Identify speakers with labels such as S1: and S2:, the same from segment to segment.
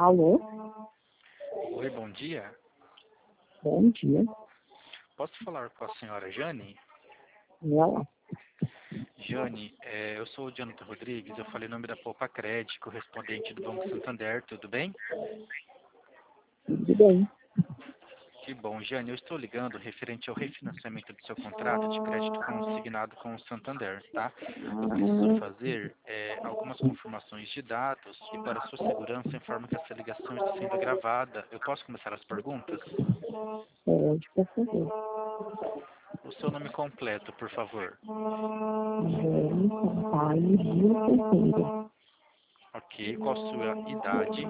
S1: Alô?
S2: Oi, bom dia.
S1: Bom dia.
S2: Posso falar com a senhora Jane?
S1: Ela?
S2: Jane, eu sou o Jonathan Rodrigues, eu falei em nome da Poupa Crédito, correspondente do Banco Santander, tudo bem?
S1: Tudo bem.
S2: Que bom, Jane, eu estou ligando referente ao refinanciamento do seu contrato de crédito consignado com o Santander, tá? Eu preciso fazer algumas confirmações de dados e para sua segurança informo que essa ligação está sendo gravada. Eu posso começar as perguntas?
S1: Pode, por favor.
S2: O seu nome completo, por favor.
S1: Jane Sampaio Gil Ferreira.
S2: Ok, qual a sua idade?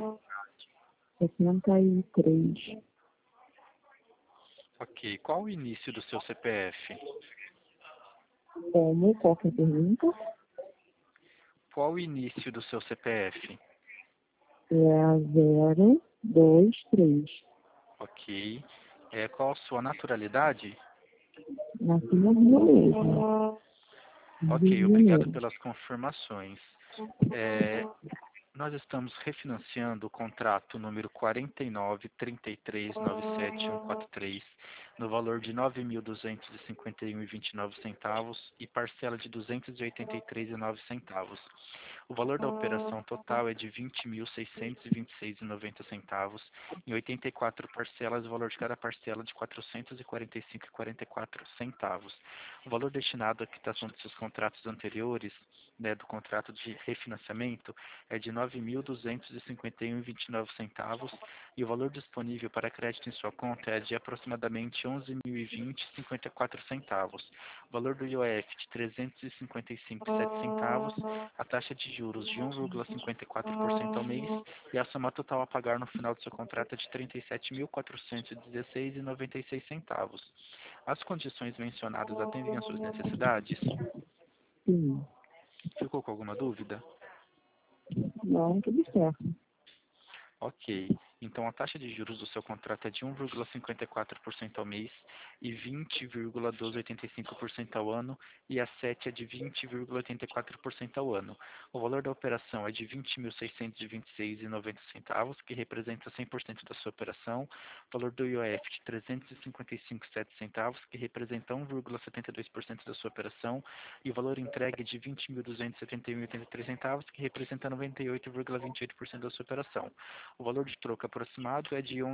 S1: 63.
S2: Ok, qual o início do seu CPF?
S1: Como? Qualquer pergunta?
S2: Qual o início do seu CPF?
S1: É a 023.
S2: Ok. Qual a sua naturalidade?
S1: Nasci no Rio mesmo. Rio
S2: Ok,
S1: de
S2: obrigado
S1: Janeiro.
S2: pelas confirmações. Nós estamos refinanciando o contrato número 49.33.97.143 no valor de R$ 9.251,29 e parcela de R$ 283,09. O valor da operação total é de R$ 20.626,90 em 84 parcelas, o valor de cada parcela de R$ 445,44. O valor destinado à quitação de seus contratos anteriores, do contrato de refinanciamento, é de R$ 9.251,29 e o valor disponível para crédito em sua conta é de aproximadamente R$ 11.020,54. O valor do IOF de R$ 355,07, a taxa de juros de 1,54% ao mês e a soma total a pagar no final do seu contrato é de R$ 37.416,96. As condições mencionadas atendem às suas necessidades?
S1: Sim.
S2: Ficou com alguma dúvida?
S1: Não, tudo certo.
S2: Ok. Então, a taxa de juros do seu contrato é de 1,54% ao mês e 20,1285% ao ano, e a 7 é de 20,84% ao ano. O valor da operação é de R$ 20.626,90, que representa 100% da sua operação. O valor do IOF de R$ 355,07, que representa 1,72% da sua operação. E o valor entregue é de R$ 20.271,83, que representa 98,28% da sua operação. O valor de troco aproximado é de R$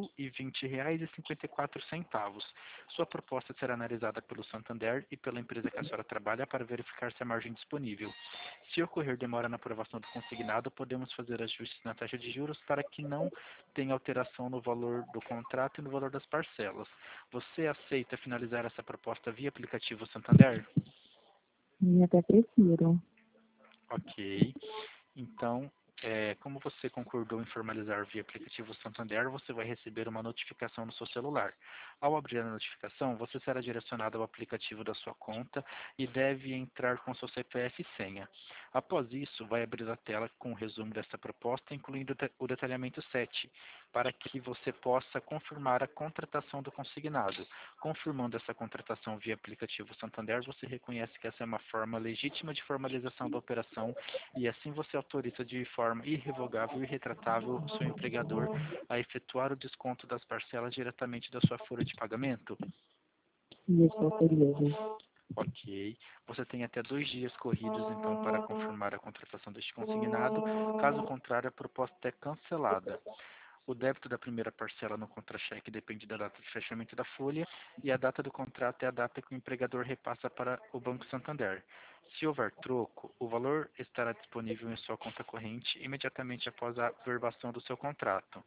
S2: 11.020,54. Sua proposta será analisada pelo Santander e pela empresa que a senhora trabalha para verificar se há margem disponível. Se ocorrer demora na aprovação do consignado, podemos fazer ajustes na taxa de juros para que não tenha alteração no valor do contrato e no valor das parcelas. Você aceita finalizar essa proposta via aplicativo Santander?
S1: E até prefiro.
S2: Ok. Então, como você concordou em formalizar via aplicativo Santander, você vai receber uma notificação no seu celular. Ao abrir a notificação, você será direcionado ao aplicativo da sua conta e deve entrar com seu CPF e senha. Após isso, vai abrir a tela com o resumo dessa proposta, incluindo o detalhamento 7, para que você possa confirmar a contratação do consignado. Confirmando essa contratação via aplicativo Santander, você reconhece que essa é uma forma legítima de formalização da operação e assim você autoriza de forma irrevogável e irretratável o seu empregador a efetuar o desconto das parcelas diretamente da sua folha de pagamento?
S1: Isso, autorizo.
S2: Ok. Você tem até 2 dias corridos, então, para confirmar a contratação deste consignado. Caso contrário, a proposta é cancelada. O débito da primeira parcela no contra-cheque depende da data de fechamento da folha e a data do contrato é a data que o empregador repassa para o Banco Santander. Se houver troco, o valor estará disponível em sua conta corrente imediatamente após a verbação do seu contrato.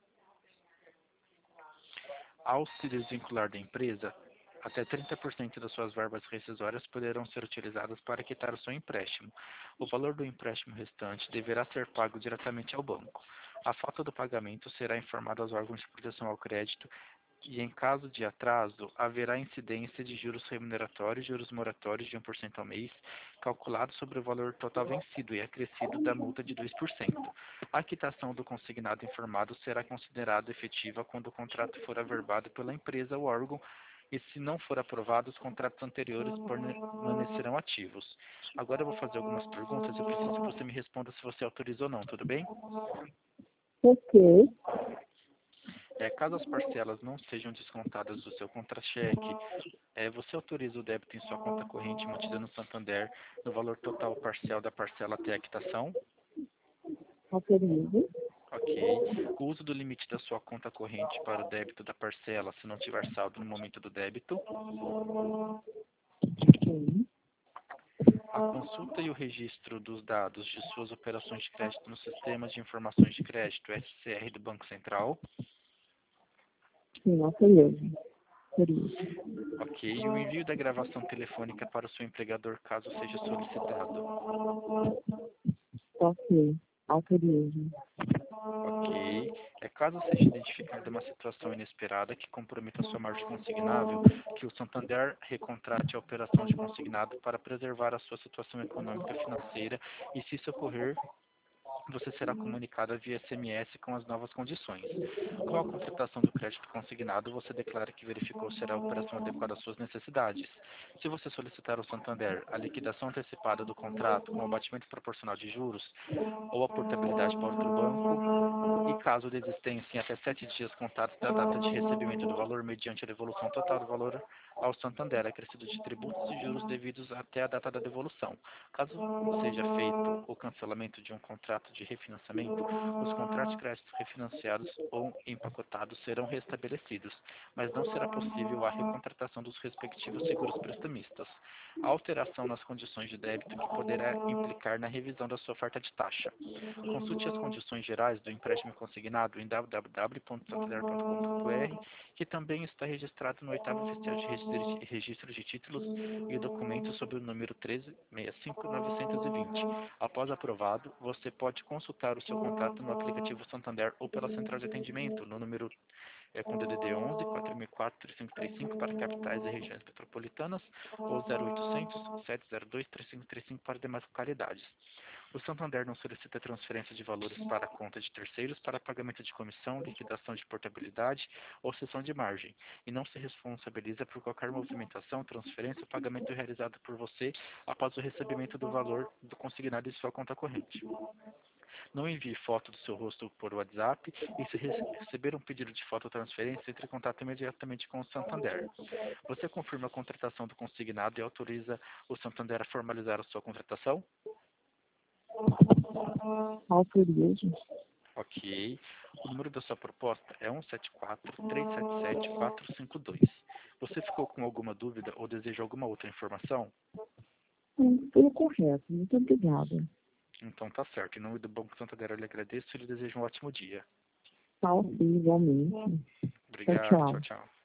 S2: Ao se desvincular da empresa, até 30% das suas verbas rescisórias poderão ser utilizadas para quitar o seu empréstimo. O valor do empréstimo restante deverá ser pago diretamente ao banco. A falta do pagamento será informada aos órgãos de proteção ao crédito e, em caso de atraso, haverá incidência de juros remuneratórios e juros moratórios de 1% ao mês, calculado sobre o valor total vencido e acrescido da multa de 2%. A quitação do consignado informado será considerada efetiva quando o contrato for averbado pela empresa ou órgão e, se não for aprovado, os contratos anteriores permanecerão ativos. Agora eu vou fazer algumas perguntas e preciso que você me responda se você autoriza ou não, tudo bem?
S1: Ok.
S2: Caso as parcelas não sejam descontadas do seu contra-cheque, você autoriza o débito em sua conta corrente mantida no Santander no valor total parcial da parcela até a quitação?
S1: Autorizo.
S2: Ok. O uso do limite da sua conta corrente para o débito da parcela se não tiver saldo no momento do débito?
S1: Ok.
S2: A consulta e o registro dos dados de suas operações de crédito no Sistema de Informações de Crédito, SCR, do Banco Central?
S1: Sim, autorizo. Autorizo.
S2: Ok. E o envio da gravação telefônica para o seu empregador, caso seja solicitado?
S1: Ok. Autorizo.
S2: Ok. Caso seja identificada uma situação inesperada que comprometa sua margem consignável, que o Santander recontrate a operação de consignado para preservar a sua situação econômica e financeira, e se isso ocorrer, você será comunicada via SMS com as novas condições. Com a contratação do crédito consignado, você declara que verificou se a operação adequada às suas necessidades. Se você solicitar ao Santander a liquidação antecipada do contrato com abatimento proporcional de juros ou a portabilidade para outro banco, e caso de existência em até 7 dias contados da data de recebimento do valor mediante a devolução total do valor ao Santander, acrescido de tributos e juros devidos até a data da devolução. Caso seja feito o cancelamento de um contrato de refinanciamento, os contratos de crédito refinanciados ou empacotados serão restabelecidos, mas não será possível a recontratação dos respectivos seguros prestamistas. A alteração nas condições de débito que poderá implicar na revisão da sua oferta de taxa. Consulte as condições gerais do empréstimo consignado em www.santander.com.br, que também está registrado no 8º Oficial de Registro de Títulos e documento sob o número 1365920. Após aprovado, você pode consultar o seu contrato no aplicativo Santander ou pela central de atendimento no número com DDD 11 4004 3535 para capitais e regiões metropolitanas ou 0800 702 3535 para demais localidades. O Santander não solicita transferência de valores para a conta de terceiros para pagamento de comissão, liquidação de portabilidade ou cessão de margem, e não se responsabiliza por qualquer movimentação, transferência ou pagamento realizado por você após o recebimento do valor do consignado em sua conta corrente. Não envie foto do seu rosto por WhatsApp, e se receber um pedido de foto ou transferência, entre em contato imediatamente com o Santander. Você confirma a contratação do consignado e autoriza o Santander a formalizar a sua contratação?
S1: Autorizo.
S2: Ok. O número da sua proposta é 174-377-452. Você ficou com alguma dúvida ou deseja alguma outra informação?
S1: Tudo correto. Muito obrigada.
S2: Então tá certo. Em nome do Banco Santander, eu lhe agradeço e lhe desejo um ótimo dia.
S1: Tá ok, igualmente. Tchau,
S2: Obrigado. Tchau,
S1: tchau.
S2: tchau.